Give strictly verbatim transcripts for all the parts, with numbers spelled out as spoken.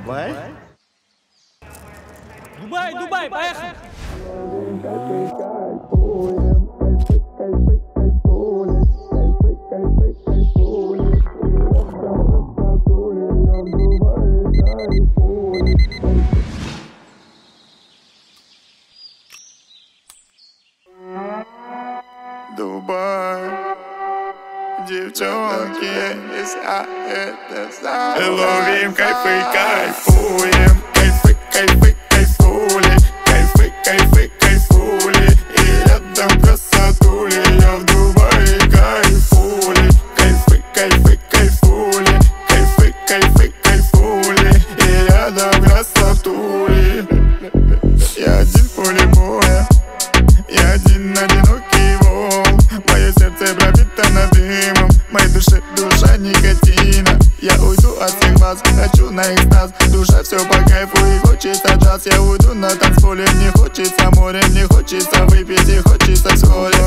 Дубай? Дубай, Дубай, поехали! Дубай, девчонки, если а это знаю. Ловим кайфы, кайфуем, кайфы, кайфы, кайфули, кайфы, кайфы, кайфули. И рядом красотули, я в Дубае кайфули, кайфы, кайфы, кайфули, кайфы, кайфы, кайфули. И рядом красотули. Я один в поле боя, я один одинокий волк. Мое сердце пропитано дымом, в моей душе душа никотина. Я уйду от всех вас, хочу на экстаз. Душа все по кайфу и хочется джаз. Я уйду на танцполе, мне хочется море, мне хочется выпить и хочется вскоре.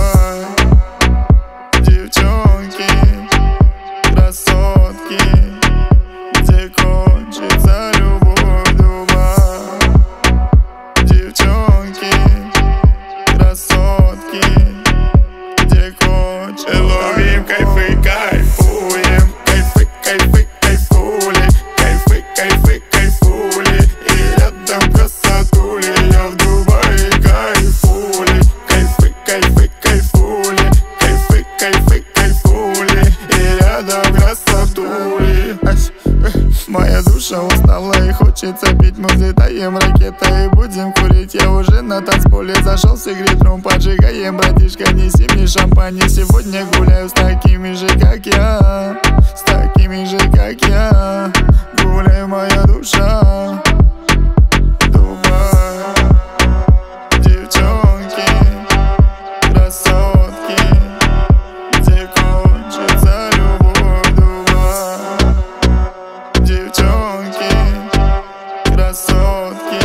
Девчонки, красотки, где кончится любовь, Дубай. Девчонки, красотки, где кончится. Ловим кайфы, кайфуем, кайфы, кайфы, кайфули, кайфы, кайфы, кайфули. И рядом красотули, я в Дубае кайфули, кайфы, кайфы, кайфули, кайфы, кайфы, кайфули. И рядом красотули. Моя душа устала и хочется пить. Мы взлетаем ракетой и будем курить. Я уже на танцполе зашел с игритром. Поджигаем, братишка, неси мне шампань. Сегодня гуляю с такими же, как я, с такими же, как я. Гуляй, моя душа. Дубай, девчонки, красотки, где кончится любовь, Дубай. Девчонки, красотки,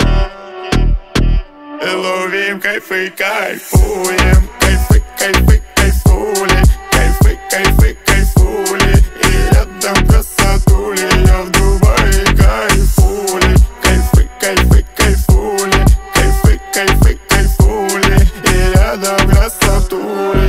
ловим кайфы, кайфуем, кайфы, кайфы, кайфули, кайфы, кайфы, кайфули. И рядом красотули, я в Дубае кайфули, кайфы, кайфы, кайфули, кайфы, кайфы, кайфули. И рядом красотули.